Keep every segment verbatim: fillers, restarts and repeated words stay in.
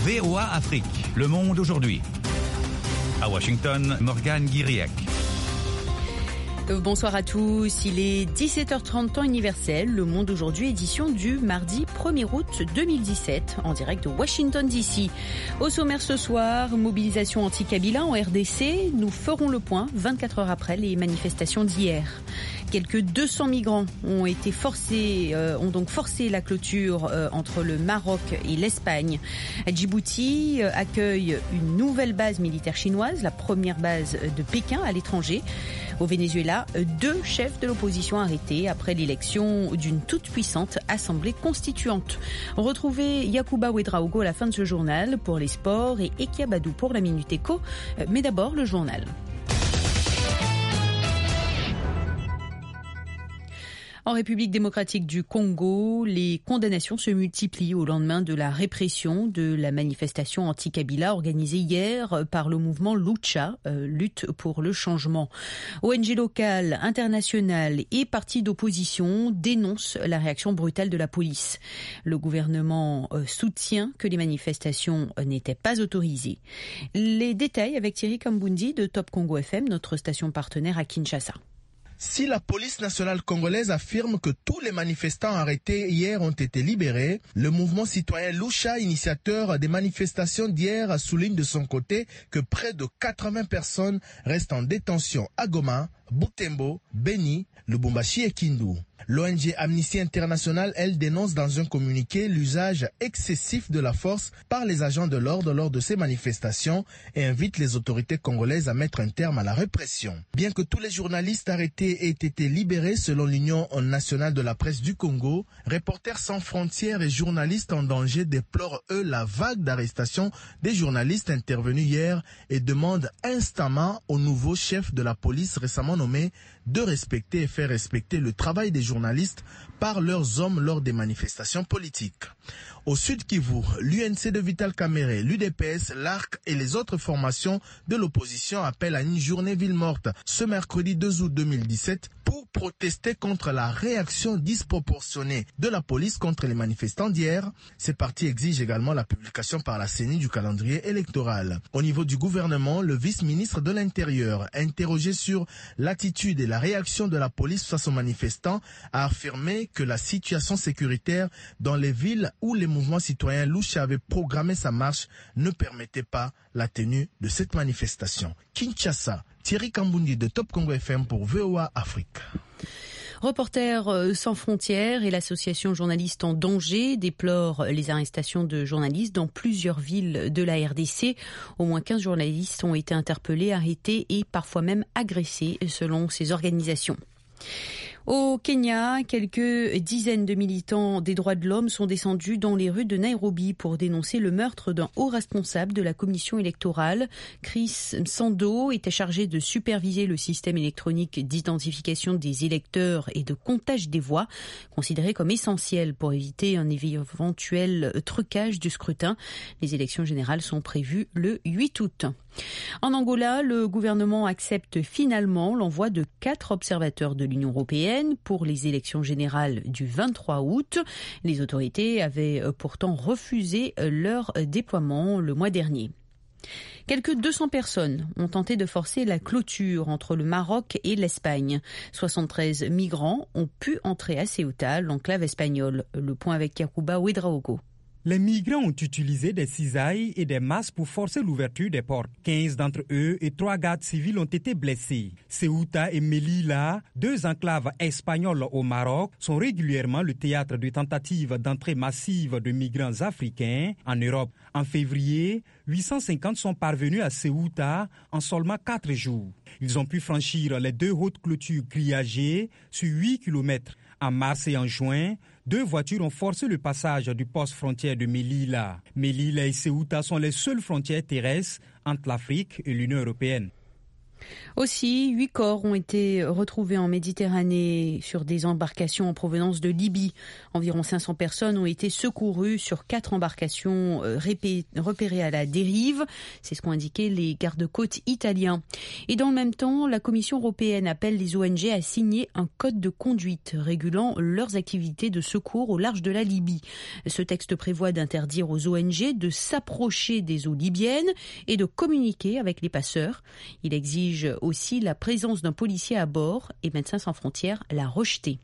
V O A Afrique, Le Monde aujourd'hui. À Washington, Morgane Guiriac. Bonsoir à tous, il est dix-sept heures trente temps universel, Le Monde aujourd'hui, édition du mardi premier août deux mille dix-sept, en direct de Washington D C. Au sommaire ce soir, mobilisation anti-Kabila en R D C, nous ferons le point vingt-quatre heures après les manifestations d'hier. Quelques deux cents migrants ont été forcés, euh, ont donc forcé la clôture euh, entre le Maroc et l'Espagne. Djibouti euh, accueille une nouvelle base militaire chinoise, la première base de Pékin à l'étranger. Au Venezuela, deux chefs de l'opposition arrêtés après l'élection d'une toute-puissante assemblée constituante. Retrouvez Yacouba Ouedraogo à la fin de ce journal pour les sports et Ekia Badou pour la Minute Éco. Mais d'abord, le journal. En République démocratique du Congo, les condamnations se multiplient au lendemain de la répression de la manifestation anti-Kabila organisée hier par le mouvement Lucha, euh, Lutte pour le changement. O N G locales, internationales et partis d'opposition dénoncent la réaction brutale de la police. Le gouvernement euh, soutient que les manifestations euh, n'étaient pas autorisées. Les détails avec Thierry Kambundi de Top Congo F M, notre station partenaire à Kinshasa. Si la police nationale congolaise affirme que tous les manifestants arrêtés hier ont été libérés, le mouvement citoyen Lucha, initiateur des manifestations d'hier, souligne de son côté que près de quatre-vingts personnes restent en détention à Goma, Butembo, Beni, Lubumbashi et Kindu. L'O N G Amnesty International, elle, dénonce dans un communiqué l'usage excessif de la force par les agents de l'ordre lors de ces manifestations et invite les autorités congolaises à mettre un terme à la répression. Bien que tous les journalistes arrêtés aient été libérés selon l'Union nationale de la presse du Congo, Reporters sans frontières et journalistes en danger déplorent, eux, la vague d'arrestations des journalistes intervenus hier et demandent instamment au nouveau chef de la police récemment nommé de respecter et faire respecter le travail des journalistes par leurs hommes lors des manifestations politiques. Au Sud Kivu, l'U N C de Vital Kamerhe, l'U D P S, l'A R C et les autres formations de l'opposition appellent à une journée ville morte ce mercredi deux août deux mille dix-sept pour protester contre la réaction disproportionnée de la police contre les manifestants d'hier. Ces partis exigent également la publication par la C E N I du calendrier électoral. Au niveau du gouvernement, le vice-ministre de l'Intérieur, interrogé sur l'attitude et la réaction de la police face aux manifestants, a affirmé que la situation sécuritaire dans les villes où les mouvements citoyens Lucha avaient programmé sa marche ne permettait pas la tenue de cette manifestation. Kinshasa, Thierry Kambundi de Top Congo F M pour V O A Afrique. Reporters sans frontières et l'association Journalistes en danger déplorent les arrestations de journalistes dans plusieurs villes de la R D C. Au moins quinze journalistes ont été interpellés, arrêtés et parfois même agressés selon ces organisations. Au Kenya, quelques dizaines de militants des droits de l'homme sont descendus dans les rues de Nairobi pour dénoncer le meurtre d'un haut responsable de la commission électorale. Chris Sando était chargé de superviser le système électronique d'identification des électeurs et de comptage des voix, considéré comme essentiel pour éviter un éventuel trucage du scrutin. Les élections générales sont prévues le huit août. En Angola, le gouvernement accepte finalement l'envoi de quatre observateurs de l'Union européenne pour les élections générales du vingt-trois août. Les autorités avaient pourtant refusé leur déploiement le mois dernier. Quelques deux cents personnes ont tenté de forcer la clôture entre le Maroc et l'Espagne. soixante-treize migrants ont pu entrer à Ceuta, l'enclave espagnole. Le point avec Yacouba Ouedraogo. Les migrants ont utilisé des cisailles et des masses pour forcer l'ouverture des portes. quinze d'entre eux et trois gardes civils ont été blessés. Ceuta et Melilla, deux enclaves espagnoles au Maroc, sont régulièrement le théâtre de tentatives d'entrée massive de migrants africains en Europe. En février, huit cent cinquante sont parvenus à Ceuta en seulement quatre jours. Ils ont pu franchir les deux hautes clôtures grillagées sur huit kilomètres. En mars et en juin, deux voitures ont forcé le passage du poste frontière de Melilla. Melilla et Ceuta sont les seules frontières terrestres entre l'Afrique et l'Union européenne. Aussi, huit corps ont été retrouvés en Méditerranée sur des embarcations en provenance de Libye. Environ cinq cents personnes ont été secourues sur quatre embarcations repérées à la dérive. C'est ce qu'ont indiqué les gardes-côtes italiens. Et dans le même temps, la Commission européenne appelle les O N G à signer un code de conduite régulant leurs activités de secours au large de la Libye. Ce texte prévoit d'interdire aux O N G de s'approcher des eaux libyennes et de communiquer avec les passeurs. Il exige aussi la présence d'un policier à bord et Médecins sans frontières l'a rejeté.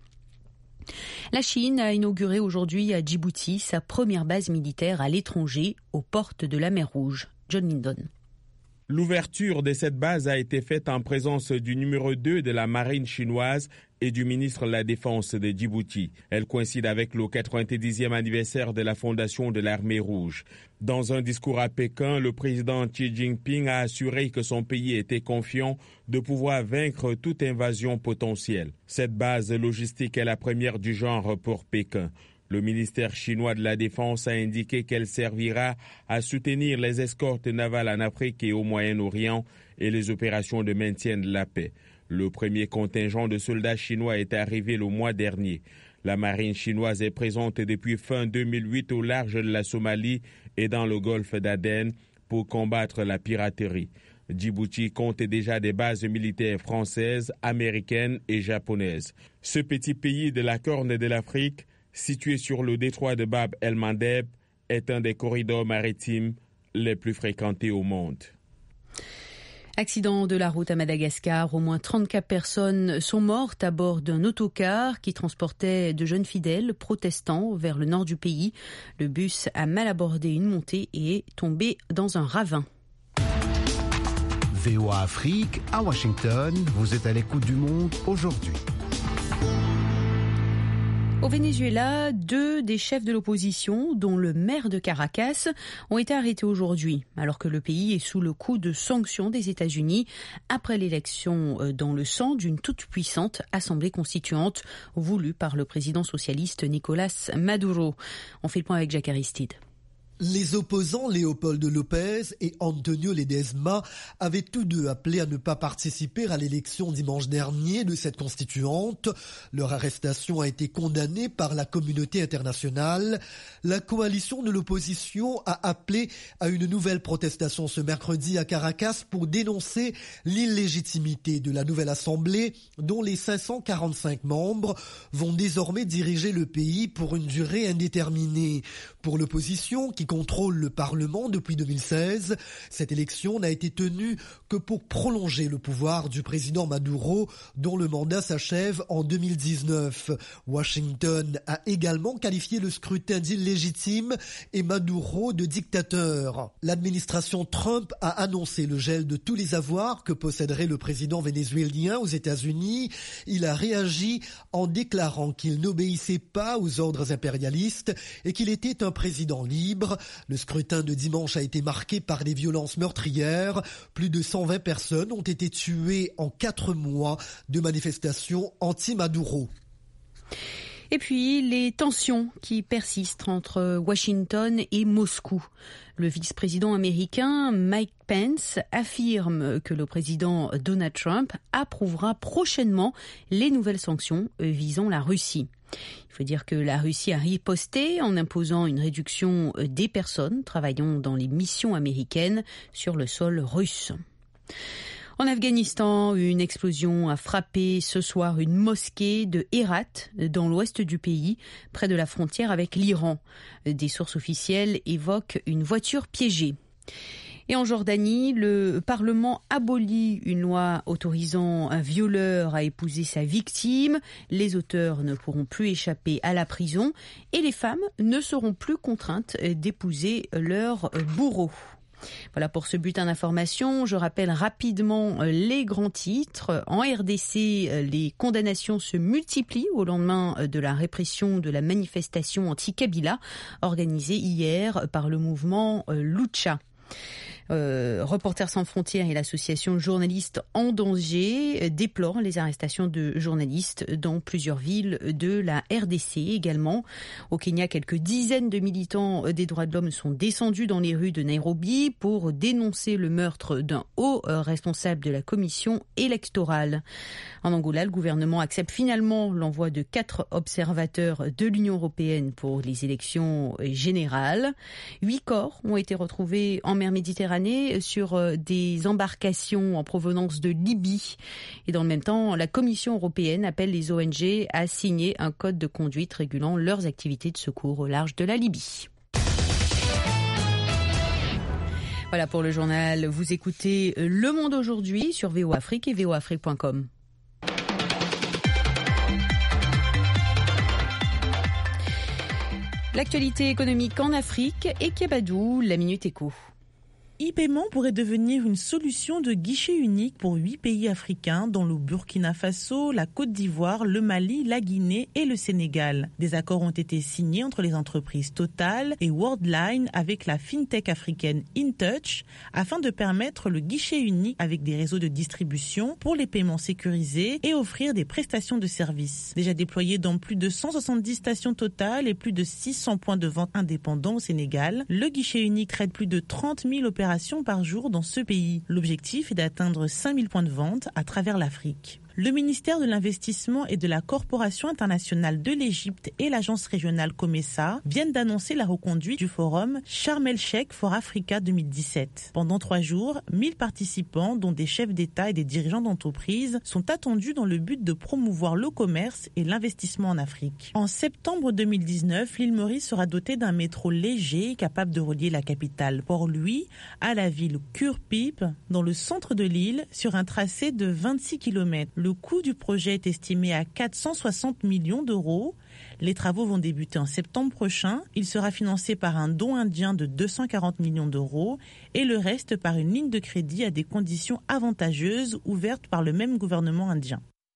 La Chine a inauguré aujourd'hui à Djibouti sa première base militaire à l'étranger, aux portes de la mer Rouge. John Lindon. L'ouverture de cette base a été faite en présence du numéro deux de la marine chinoise et du ministre de la Défense de Djibouti. Elle coïncide avec le quatre-vingt-dixième anniversaire de la fondation de l'Armée rouge. Dans un discours à Pékin, le président Xi Jinping a assuré que son pays était confiant de pouvoir vaincre toute invasion potentielle. Cette base logistique est la première du genre pour Pékin. Le ministère chinois de la Défense a indiqué qu'elle servira à soutenir les escortes navales en Afrique et au Moyen-Orient et les opérations de maintien de la paix. Le premier contingent de soldats chinois est arrivé le mois dernier. La marine chinoise est présente depuis fin deux mille huit au large de la Somalie et dans le golfe d'Aden pour combattre la piraterie. Djibouti compte déjà des bases militaires françaises, américaines et japonaises. Ce petit pays de la Corne de l'Afrique, situé sur le détroit de Bab el-Mandeb, est un des corridors maritimes les plus fréquentés au monde. Accident de la route à Madagascar, au moins trente-quatre personnes sont mortes à bord d'un autocar qui transportait de jeunes fidèles protestants vers le nord du pays. Le bus a mal abordé une montée et est tombé dans un ravin. V O A Afrique, à Washington, vous êtes à l'écoute du monde aujourd'hui. Au Venezuela, deux des chefs de l'opposition, dont le maire de Caracas, ont été arrêtés aujourd'hui, alors que le pays est sous le coup de sanctions des États-Unis après l'élection dans le sang d'une toute-puissante assemblée constituante voulue par le président socialiste Nicolás Maduro. On fait le point avec Jacques Aristide. Les opposants Leopoldo López et Antonio Ledezma avaient tous deux appelé à ne pas participer à l'élection dimanche dernier de cette constituante. Leur arrestation a été condamnée par la communauté internationale. La coalition de l'opposition a appelé à une nouvelle protestation ce mercredi à Caracas pour dénoncer l'illégitimité de la nouvelle assemblée dont les cinq cent quarante-cinq membres vont désormais diriger le pays pour une durée indéterminée. Pour l'opposition, qui contrôle le Parlement depuis deux mille seize, cette élection n'a été tenue que pour prolonger le pouvoir du président Maduro, dont le mandat s'achève en deux mille dix-neuf. Washington a également qualifié le scrutin d'illégitime et Maduro de dictateur. L'administration Trump a annoncé le gel de tous les avoirs que posséderait le président vénézuélien aux États-Unis. Il a réagi en déclarant qu'il n'obéissait pas aux ordres impérialistes et qu'il était un président libre. Le scrutin de dimanche a été marqué par des violences meurtrières. Plus de cent vingt personnes ont été tuées en quatre mois de manifestations anti-Maduro. Et puis, les tensions qui persistent entre Washington et Moscou. Le vice-président américain Mike Pence affirme que le président Donald Trump approuvera prochainement les nouvelles sanctions visant la Russie. Il faut dire que la Russie a riposté en imposant une réduction des personnes travaillant dans les missions américaines sur le sol russe. En Afghanistan, une explosion a frappé ce soir une mosquée de Herat, dans l'ouest du pays, près de la frontière avec l'Iran. Des sources officielles évoquent une voiture piégée. Et en Jordanie, le Parlement abolit une loi autorisant un violeur à épouser sa victime. Les auteurs ne pourront plus échapper à la prison et les femmes ne seront plus contraintes d'épouser leur bourreau. Voilà pour ce bulletin d'information. Je rappelle rapidement les grands titres. En R D C, les condamnations se multiplient au lendemain de la répression de la manifestation anti-Kabila organisée hier par le mouvement Lucha. Euh, Reporters sans frontières et l'association Journalistes en danger déplorent les arrestations de journalistes dans plusieurs villes de la R D C également. Au Kenya, quelques dizaines de militants des droits de l'homme sont descendus dans les rues de Nairobi pour dénoncer le meurtre d'un haut responsable de la commission électorale. En Angola, le gouvernement accepte finalement l'envoi de quatre observateurs de l'Union européenne pour les élections générales. Huit corps ont été retrouvés en mer Méditerranée sur des embarcations en provenance de Libye. Et dans le même temps, la Commission européenne appelle les O N G à signer un code de conduite régulant leurs activités de secours au large de la Libye. Voilà pour le journal. Vous écoutez Le Monde aujourd'hui sur V O Afrique et V O Afrique point com. L'actualité économique en Afrique et Kebadou, la Minute Éco. E-paiement pourrait devenir une solution de guichet unique pour huit pays africains, dont le Burkina Faso, la Côte d'Ivoire, le Mali, la Guinée et le Sénégal. Des accords ont été signés entre les entreprises Total et Worldline avec la fintech africaine InTouch afin de permettre le guichet unique avec des réseaux de distribution pour les paiements sécurisés et offrir des prestations de services. Déjà déployés dans plus de cent soixante-dix stations Total et plus de six cents points de vente indépendants au Sénégal, le guichet unique traite plus de trente mille opérations par jour dans ce pays. L'objectif est d'atteindre cinq mille points de vente à travers l'Afrique. Le ministère de l'Investissement et de la Coopération internationale de l'Égypte et l'agence régionale COMESA viennent d'annoncer la reconduite du forum Sharm el-Sheikh for Africa deux mille dix-sept. Pendant trois jours, mille participants, dont des chefs d'État et des dirigeants d'entreprises, sont attendus dans le but de promouvoir le commerce et l'investissement en Afrique. En septembre deux mille dix-neuf, l'île Maurice sera dotée d'un métro léger capable de relier la capitale Port-Louis à la ville Kuurpip, dans le centre de l'île, sur un tracé de vingt-six kilomètres. Le coût du projet est estimé à quatre cent soixante millions d'euros. Les travaux vont débuter en septembre prochain. Il sera financé par un don indien de deux cent quarante millions d'euros et le reste par une ligne de crédit à des conditions avantageuses ouvertes par le même gouvernement indien.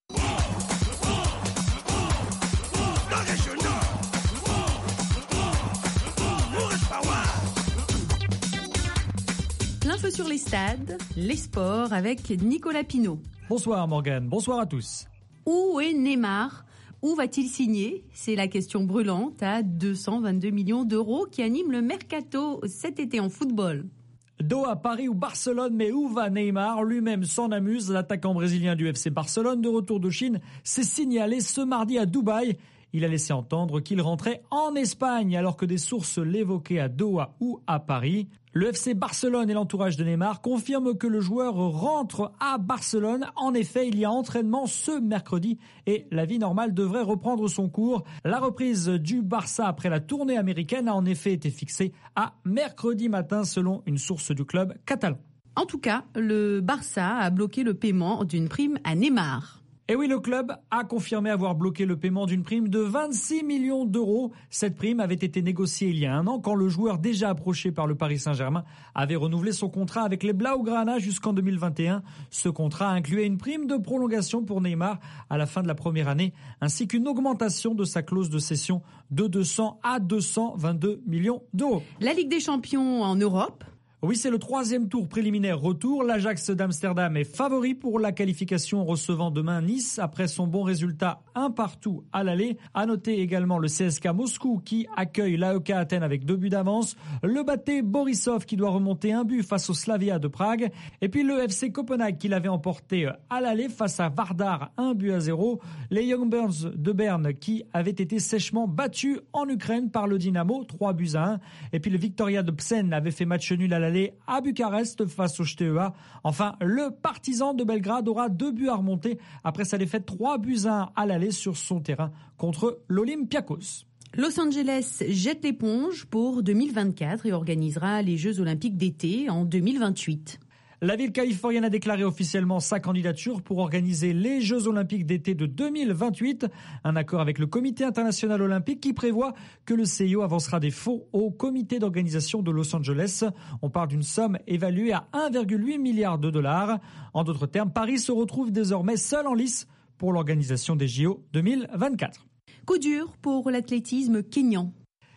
L'info sur les stades, les sports avec Nicolas Pinault. Bonsoir Morgane, bonsoir à tous. Où est Neymar ? Où va-t-il signer ? C'est la question brûlante à deux cent vingt-deux millions d'euros qui anime le mercato cet été en football. Doha, Paris ou Barcelone, mais où va Neymar ? Lui-même s'en amuse. L'attaquant brésilien du F C Barcelone, de retour de Chine, s'est signalé ce mardi à Dubaï. Il a laissé entendre qu'il rentrait en Espagne alors que des sources l'évoquaient à Doha ou à Paris. Le F C Barcelone et l'entourage de Neymar confirment que le joueur rentre à Barcelone. En effet, il y a entraînement ce mercredi et la vie normale devrait reprendre son cours. La reprise du Barça après la tournée américaine a en effet été fixée à mercredi matin selon une source du club catalan. En tout cas, le Barça a bloqué le paiement d'une prime à Neymar. Et oui, le club a confirmé avoir bloqué le paiement d'une prime de vingt-six millions d'euros. Cette prime avait été négociée il y a un an quand le joueur déjà approché par le Paris Saint-Germain avait renouvelé son contrat avec les Blaugrana jusqu'en deux mille vingt et un. Ce contrat incluait une prime de prolongation pour Neymar à la fin de la première année, ainsi qu'une augmentation de sa clause de cession de deux cents à deux cent vingt-deux millions d'euros. La Ligue des Champions en Europe. Oui, c'est le troisième tour préliminaire retour. L'Ajax d'Amsterdam est favori pour la qualification en recevant demain Nice après son bon résultat un partout à l'aller. À noter également le C S K Moscou qui accueille l'A E K Athènes avec deux buts d'avance. Le Baté Borisov qui doit remonter un but face au Slavia de Prague. Et puis le F C Copenhague qui l'avait emporté à l'aller face à Vardar, un but à zéro. Les Young Burns de Berne qui avaient été sèchement battus en Ukraine par le Dynamo, trois buts à un. Et puis le Victoria de Psen avait fait match nul à l'aller à Bucarest face au J T E A. Enfin, le Partizan de Belgrade aura deux buts à remonter après sa défaite trois buts à un à l'aller sur son terrain contre l'Olympiakos. Los Angeles jette l'éponge pour deux mille vingt-quatre et organisera les Jeux Olympiques d'été en deux mille vingt-huit. La ville californienne a déclaré officiellement sa candidature pour organiser les Jeux Olympiques d'été de deux mille vingt-huit. Un accord avec le Comité international olympique qui prévoit que le C I O avancera des fonds au comité d'organisation de Los Angeles. On parle d'une somme évaluée à un virgule huit milliard de dollars. En d'autres termes, Paris se retrouve désormais seul en lice pour l'organisation des J O deux mille vingt-quatre. Coup dur pour l'athlétisme kényan.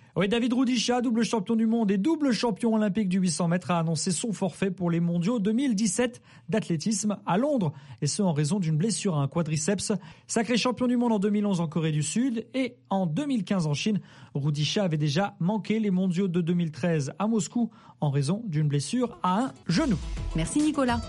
Oui, David Rudisha, double champion du monde et double champion olympique du huit cents mètres, a annoncé son forfait pour les mondiaux deux mille dix-sept d'athlétisme à Londres. Et ce, en raison d'une blessure à un quadriceps. Sacré champion du monde en deux mille onze en Corée du Sud et en deux mille quinze en Chine. Rudisha avait déjà manqué les mondiaux de deux mille treize à Moscou en raison d'une blessure à un genou. Merci Nicolas.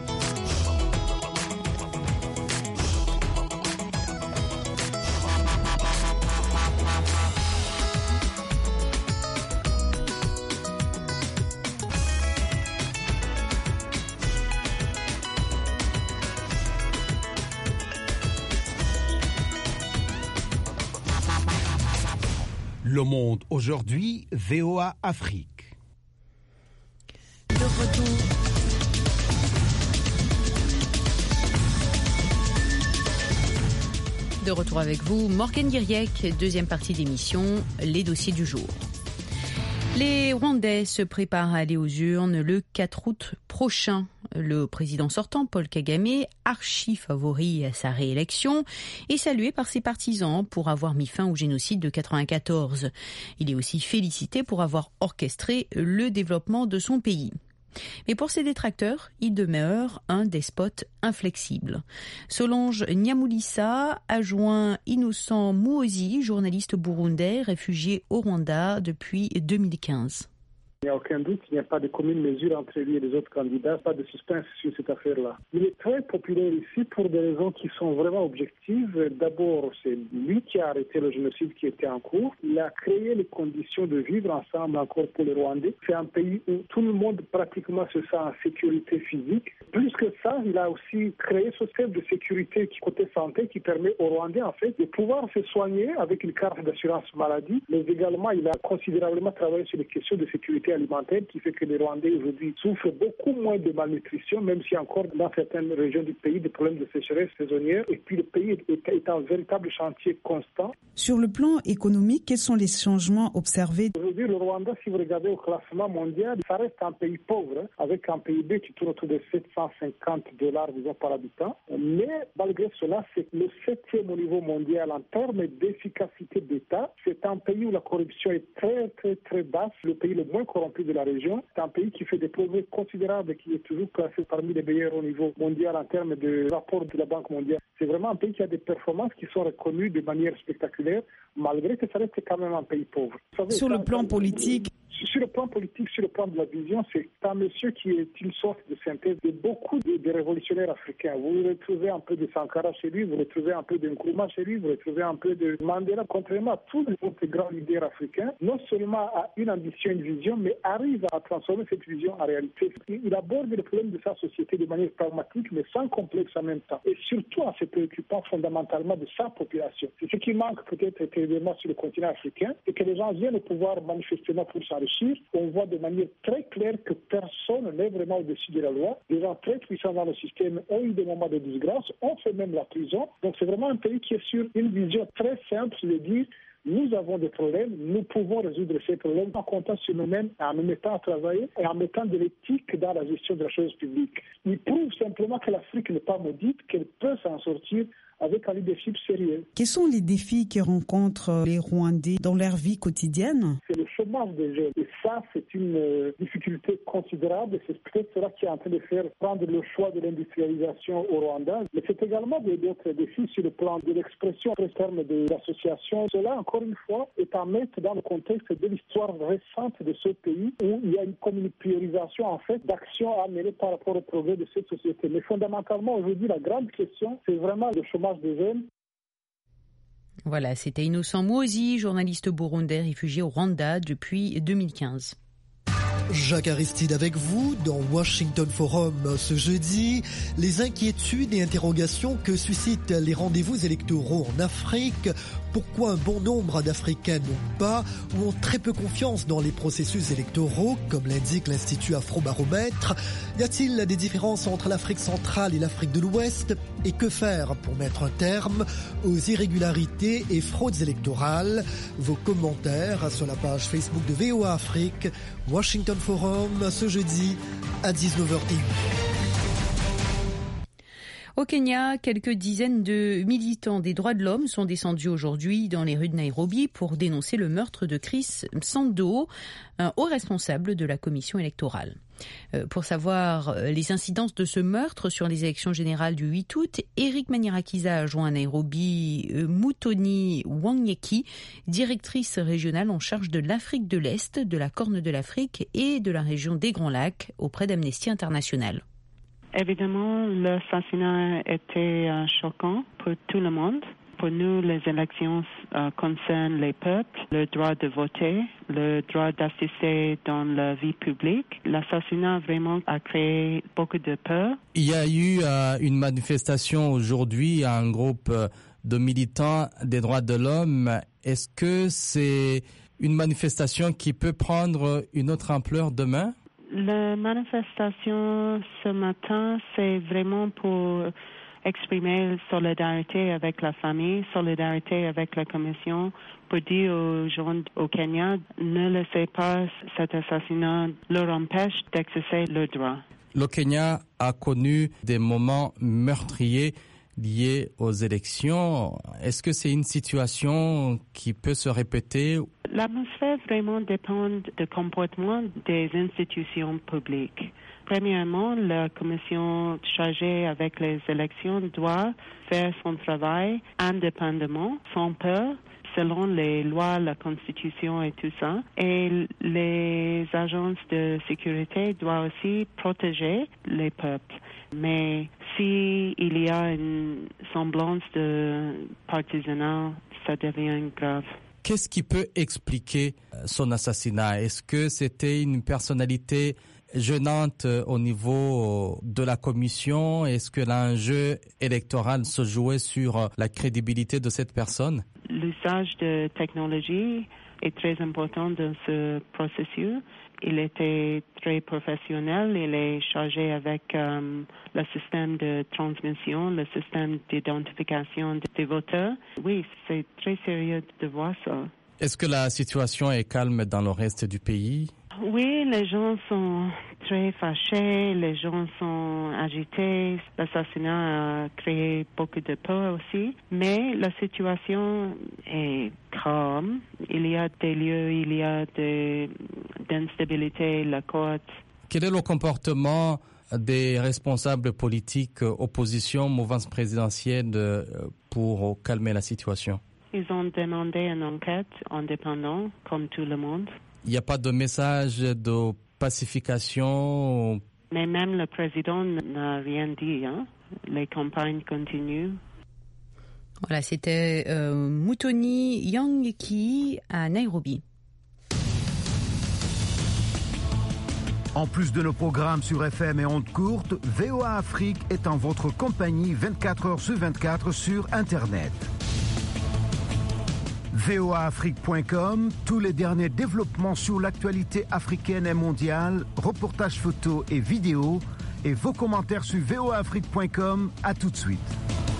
Le Monde aujourd'hui, V O A Afrique. De retour. De retour avec vous, Morgane Guiriec, deuxième partie d'émission, les dossiers du jour. Les Rwandais se préparent à aller aux urnes le quatre août prochain. Le président sortant, Paul Kagame, archi-favori à sa réélection, est salué par ses partisans pour avoir mis fin au génocide de quatre-vingt-quatorze. Il est aussi félicité pour avoir orchestré le développement de son pays. Mais pour ses détracteurs, il demeure un despote inflexible. Solange Nyamulisa a joint Innocent Muhoozi, journaliste burundais réfugié au Rwanda depuis deux mille quinze. Il n'y a aucun doute, il n'y a pas de commune mesure entre lui et les autres candidats, pas de suspense sur cette affaire-là. Il est très populaire ici pour des raisons qui sont vraiment objectives. D'abord, c'est lui qui a arrêté le génocide qui était en cours. Il a créé les conditions de vivre ensemble encore pour les Rwandais. C'est un pays où tout le monde pratiquement se sent en sécurité physique. Plus que ça, il a aussi créé ce système de sécurité côté santé qui permet aux Rwandais en fait de pouvoir se soigner avec une carte d'assurance maladie. Mais également, il a considérablement travaillé sur les questions de sécurité alimentaire qui fait que les Rwandais aujourd'hui souffrent beaucoup moins de malnutrition, même s'il y a encore dans certaines régions du pays des problèmes de sécheresse saisonnière. Et puis le pays est, est un véritable chantier constant. Sur le plan économique, quels sont les changements observés? Aujourd'hui, le Rwanda, si vous regardez au classement mondial, ça reste un pays pauvre, hein, avec un P I B qui tourne autour de sept cent cinquante dollars disons, par habitant. Mais malgré cela, c'est le septième au niveau mondial en termes d'efficacité d'État. C'est un pays où la corruption est très, très, très basse. Le pays le moins corrompu de la région. C'est un pays qui fait des progrès considérables et qui est toujours classé parmi les meilleurs au niveau mondial en termes de rapport de la Banque mondiale. C'est vraiment un pays qui a des performances qui sont reconnues de manière spectaculaire, malgré que ça reste quand même un pays pauvre. Savez, sur ça, le plan ça, politique Sur le plan politique, sur le plan de la vision, c'est un monsieur qui est une sorte de synthèse de beaucoup de, de révolutionnaires africains. Vous retrouvez un peu de Sankara chez lui, vous retrouvez un peu de Nkrumah chez lui, vous retrouvez un peu de Mandela, contrairement à tous les autres grands leaders africains. Non seulement a une ambition, une vision, mais arrive à transformer cette vision en réalité. Il aborde le problème de sa société de manière pragmatique, mais sans complexe en même temps. Et surtout en se préoccupant fondamentalement de sa population. C'est ce qui manque peut-être évidemment sur le continent africain, et que les gens viennent au pouvoir manifestement pour s'enrichir. On voit de manière très claire que personne n'est vraiment au-dessus de la loi. Des gens très puissants dans le système ont eu des moments de disgrâce, ont fait même la prison. Donc c'est vraiment un pays qui est sur une vision très simple de dire nous avons des problèmes, nous pouvons résoudre ces problèmes en comptant sur nous-mêmes, en nous mettant à travailler et en mettant de l'éthique dans la gestion de la chose publique. Il prouve simplement que l'Afrique n'est pas maudite, qu'elle peut s'en sortir avec un leadership sérieux. Quels sont les défis que rencontrent les Rwandais dans leur vie quotidienne? C'est le chômage des jeunes. Et ça, c'est une euh, difficulté considérable. C'est peut-être cela qui est en train de faire prendre le choix de l'industrialisation au Rwanda. Mais c'est également d'autres défis sur le plan de l'expression en termes de l'association. Cela, encore une fois, est à mettre dans le contexte de l'histoire récente de ce pays où il y a une priorisation, en fait, d'actions à mener par rapport au progrès de cette société. Mais fondamentalement, aujourd'hui, la grande question, c'est vraiment le chômage des jeunes. Voilà, c'était Innocent Muhoozi, journaliste burundais réfugié au Rwanda depuis deux mille quinze. Jacques Aristide avec vous dans Washington Forum ce jeudi. Les inquiétudes et interrogations que suscitent les rendez-vous électoraux en Afrique. Pourquoi un bon nombre d'Africains n'ont pas ou ont très peu confiance dans les processus électoraux, comme l'indique l'Institut Afrobaromètre? Y a-t-il des différences entre l'Afrique centrale et l'Afrique de l'Ouest? Et que faire pour mettre un terme aux irrégularités et fraudes électorales? Vos commentaires sur la page Facebook de V O A Afrique. Washington Forum ce jeudi à dix-neuf heures trente. Au Kenya, quelques dizaines de militants des droits de l'homme sont descendus aujourd'hui dans les rues de Nairobi pour dénoncer le meurtre de Chris Msando, un haut responsable de la commission électorale. Pour savoir les incidences de ce meurtre sur les élections générales du huit août, Eric Manirakiza a joint à Nairobi Muthoni Wanyeki, directrice régionale en charge de l'Afrique de l'Est, de la Corne de l'Afrique et de la région des Grands Lacs auprès d'Amnesty International. Évidemment, l'assassinat était euh, choquant pour tout le monde. Pour nous, les élections euh, concernent les peuples, le droit de voter, le droit d'assister dans la vie publique. L'assassinat vraiment a créé beaucoup de peur. Il y a eu euh, une manifestation aujourd'hui à un groupe de militants des droits de l'homme. Est-ce que c'est une manifestation qui peut prendre une autre ampleur demain? La manifestation ce matin, c'est vraiment pour exprimer solidarité avec la famille, solidarité avec la commission, pour dire aux gens au Kenya, ne laissez pas cet assassinat leur empêche d'exercer leurs droits. Le Kenya a connu des moments meurtriers liés aux élections. Est-ce que c'est une situation qui peut se répéter? L'atmosphère vraiment dépend du comportement des institutions publiques. Premièrement, la commission chargée avec les élections doit faire son travail indépendamment, sans peur, selon les lois, la Constitution et tout ça. Et les agences de sécurité doivent aussi protéger les peuples. Mais s'il y a une semblance de partisanat, ça devient grave. Qu'est-ce qui peut expliquer son assassinat? Est-ce que c'était une personnalité gênante au niveau de la commission? Est-ce que l'enjeu électoral se jouait sur la crédibilité de cette personne? L'usage de technologie est très important dans ce processus. Il était très professionnel. Il est chargé avec um, le système de transmission, le système d'identification des voteurs. Oui, c'est très sérieux de voir ça. Est-ce que la situation est calme dans le reste du pays? Oui, les gens sont très fâchés, les gens sont agités. L'assassinat a créé beaucoup de peur aussi. Mais la situation est calme. Il y a des lieux, il y a de, d'instabilité, la côte. Quel est le comportement des responsables politiques, opposition, mouvance présidentielle pour calmer la situation? Ils ont demandé une enquête indépendante, comme tout le monde. Il n'y a pas de message de pacification? Mais même le président n'a rien dit. Hein? Les campagnes continuent. Voilà, c'était euh, Muthoni Wanyeki à Nairobi. En plus de nos programmes sur F M et ondes courtes, V O A Afrique est en votre compagnie vingt-quatre heures sur vingt-quatre sur Internet. V O A Afrique point com, tous les derniers développements sur l'actualité africaine et mondiale, reportages photos et vidéos, et vos commentaires sur V O A Afrique point com. À tout de suite.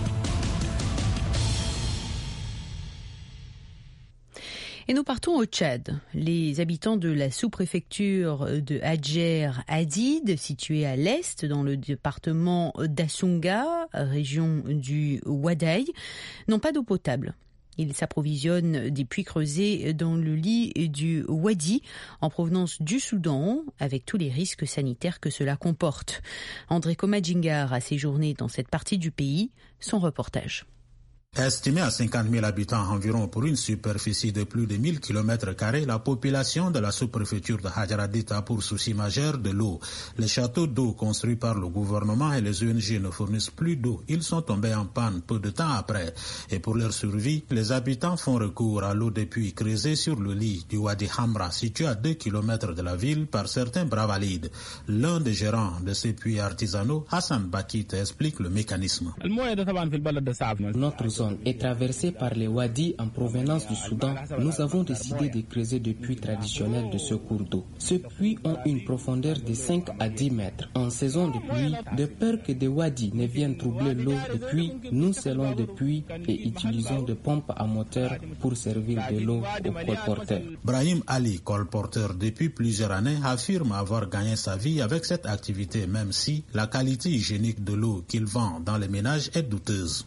Et nous partons au Tchad. Les habitants de la sous-préfecture de Hadjer Hadid, située à l'est dans le département d'Assunga, région du Wadaï, n'ont pas d'eau potable. Ils s'approvisionnent des puits creusés dans le lit du Wadi en provenance du Soudan, avec tous les risques sanitaires que cela comporte. André Komadjingar a séjourné dans cette partie du pays. Son reportage. Estimée à cinquante mille habitants environ pour une superficie de plus de mille kilomètres carrés, la population de la sous-préfecture de Hadjer Hadid a pour souci majeur de l'eau. Les châteaux d'eau construits par le gouvernement et les O N G ne fournissent plus d'eau. Ils sont tombés en panne peu de temps après. Et pour leur survie, les habitants font recours à l'eau des puits creusés sur le lit du Wadi Hamra, situé à deux kilomètres de la ville par certains bravalides. L'un des gérants de ces puits artisanaux, Hassan Bakit, explique le mécanisme. Notre zone zone est traversée par les wadis en provenance du Soudan, nous avons décidé de creuser des puits traditionnels de ce cours d'eau. Ces puits ont une profondeur de cinq à dix mètres. En saison de pluie, de peur que des wadis ne viennent troubler l'eau des puits, nous scellons des puits et utilisons des pompes à moteur pour servir de l'eau aux colporteurs. Brahim Ali, colporteur depuis plusieurs années, affirme avoir gagné sa vie avec cette activité, même si la qualité hygiénique de l'eau qu'il vend dans les ménages est douteuse.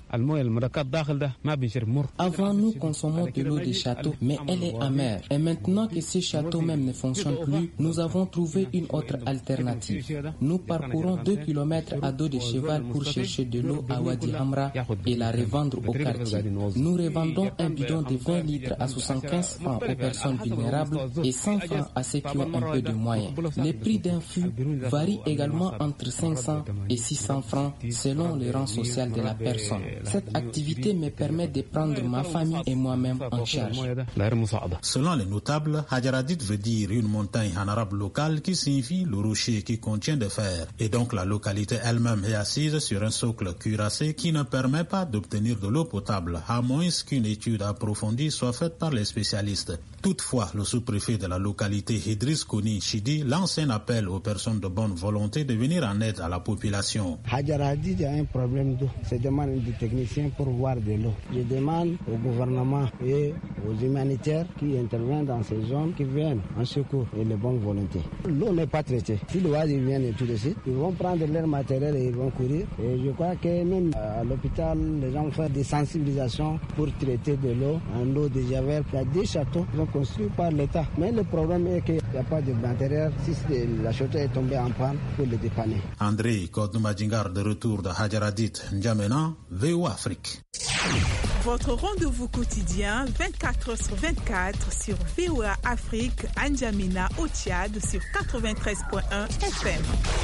Avant, nous consommons de l'eau des châteaux, mais elle est amère. Et maintenant que ces châteaux même ne fonctionnent plus, nous avons trouvé une autre alternative. Nous parcourons deux kilomètres à dos de cheval pour chercher de l'eau à Wadi Hamra et la revendre au quartier. Nous revendons un bidon de vingt litres à soixante-quinze francs aux personnes vulnérables et cent francs à ceux qui ont un peu de moyens. Les prix d'un fût varient également entre cinq cents et six cents francs selon le rang social de la personne. Cette activité me permet de prendre ma famille et moi-même en charge. Selon les notables, Hadjaradit veut dire une montagne en arabe local qui signifie le rocher qui contient de fer. Et donc la localité elle-même est assise sur un socle cuirassé qui ne permet pas d'obtenir de l'eau potable, à moins qu'une étude approfondie soit faite par les spécialistes. Toutefois, le sous-préfet de la localité Idriss Koni Chidi lance un appel aux personnes de bonne volonté de venir en aide à la population. Hadjaradit a un problème d'eau. Je demande des techniciens pour voir de l'eau. Je demande au gouvernement et aux humanitaires qui interviennent dans ces zones qui viennent en secours et les bonnes volontés. L'eau n'est pas traitée. Si le Wadi vient tout de suite, ils vont prendre leur matériel et ils vont courir. Et je crois que même à l'hôpital, les gens font des sensibilisations pour traiter de l'eau en eau de javel. Il y a des châteaux qui sont construits par l'État. Mais le problème est qu'il n'y a pas de matériel. Si la château est tombée en panne, pour le dépanner. André Kodoumadjingar de retour de Hadjaradit, N'Djamena, V O Afrique. Votre rendez-vous quotidien vingt-quatre heures sur vingt-quatre sur V O A Afrique, N'Djamena au Tchad sur quatre-vingt-treize point un F M.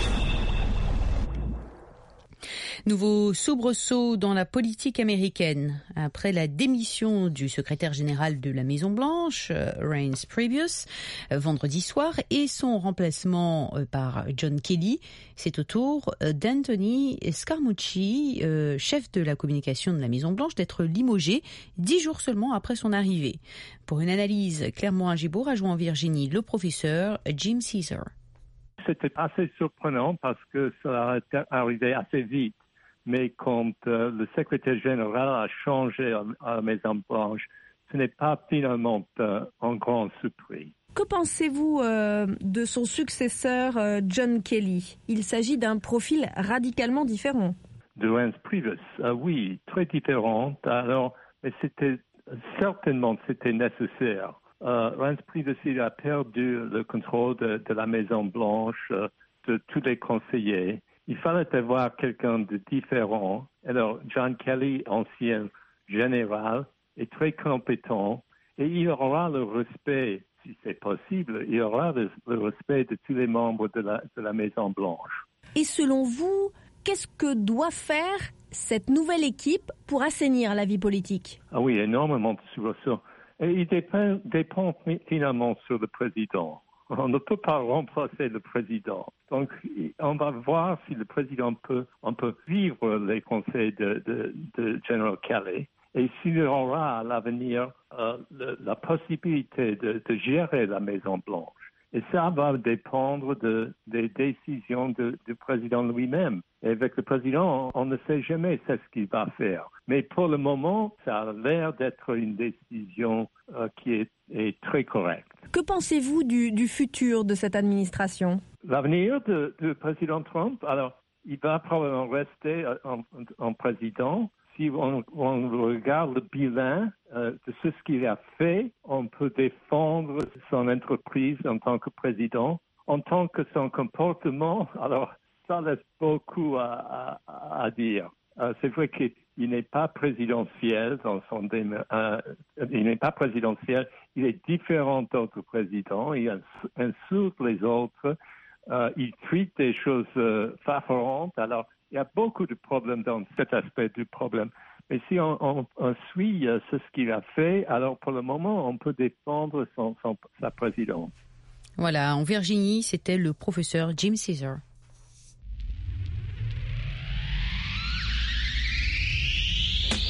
Nouveau soubresaut dans la politique américaine. Après la démission du secrétaire général de la Maison-Blanche, Reince Priebus, vendredi soir, et son remplacement par John Kelly, c'est au tour d'Anthony Scaramucci, chef de la communication de la Maison-Blanche, d'être limogé dix jours seulement après son arrivée. Pour une analyse, Clermont Agibo rejoint en Virginie le professeur Jim Caesar. C'était assez surprenant parce que ça a arrivé assez vite. Mais quand euh, le secrétaire général a changé à, à la Maison-Blanche, ce n'est pas finalement euh, un grand surprise. Que pensez-vous euh, de son successeur euh, John Kelly ? Il s'agit d'un profil radicalement différent. De Reince Priebus, euh, oui, très différent. Alors, mais c'était certainement c'était nécessaire. Euh, Reince Priebus, il a perdu le contrôle de, de la Maison-Blanche, euh, de tous les conseillers. Il fallait avoir quelqu'un de différent. Alors, John Kelly, ancien général, est très compétent et il aura le respect, si c'est possible, il aura le, le respect de tous les membres de la, de la Maison-Blanche. Et selon vous, qu'est-ce que doit faire cette nouvelle équipe pour assainir la vie politique ? Ah oui, énormément sur ça. Et il dépend, dépend finalement sur le président. On ne peut pas remplacer le président. Donc, on va voir si le président peut, on peut vivre les conseils de, de, de General Kelly et s'il aura à l'avenir euh, le, la possibilité de, de gérer la Maison-Blanche. Et ça va dépendre de, des décisions de, du président lui-même. Et avec le président, on, on ne sait jamais ce qu'il va faire. Mais pour le moment, ça a l'air d'être une décision euh, qui est, est très correcte. Que pensez-vous du, du futur de cette administration ? L'avenir du président Trump, alors, il va probablement rester en, en président. Si on, on regarde le bilan euh, de ce qu'il a fait, on peut défendre son entreprise en tant que président. En tant que son comportement, alors, ça laisse beaucoup à, à, à dire. Euh, c'est vrai qu'il n'est pas présidentiel dans son euh, il n'est pas présidentiel, il est différent d'autres présidents, il insulte les autres, euh, il tweet des choses euh, favorables. Alors, il y a beaucoup de problèmes dans cet aspect du problème. Mais si on, on, on suit euh, ce qu'il a fait, alors pour le moment, on peut défendre son, son, sa présidence. Voilà, en Virginie, c'était le professeur Jim Caesar. C'est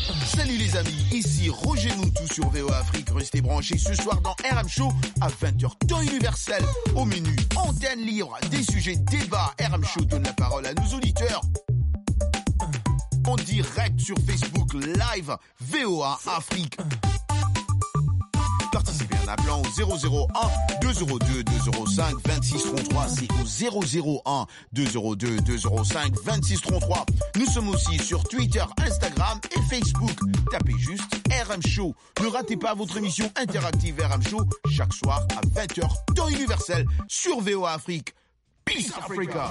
Salut les amis, ici Roger Moutou sur V O A Afrique. Restez branchés ce soir dans R M Show à vingt heures temps universel. Au menu, antenne libre, des sujets, débats. R M Show donne la parole à nos auditeurs. En direct sur Facebook Live, V O A Afrique. Participez en appelant au zéro zéro un deux zéro deux deux zéro cinq vingt-six trente-trois. C'est au zéro zéro un deux zéro deux deux zéro cinq vingt-six trente-trois. Nous sommes aussi sur Twitter, Instagram et Facebook. Tapez juste R M Show. Ne ratez pas votre émission interactive R M Show chaque soir à vingt heures temps universel sur V O A Afrique. Peace Africa.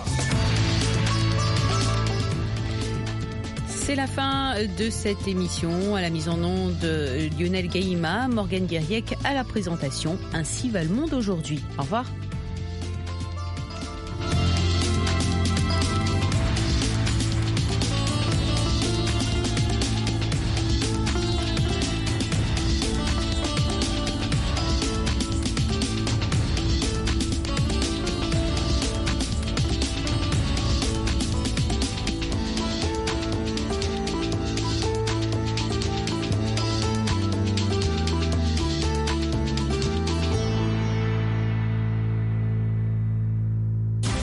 C'est la fin de cette émission. À la mise en onde, Lionel Gaïma, Morgane Guériec à la présentation. Ainsi va le monde aujourd'hui. Au revoir.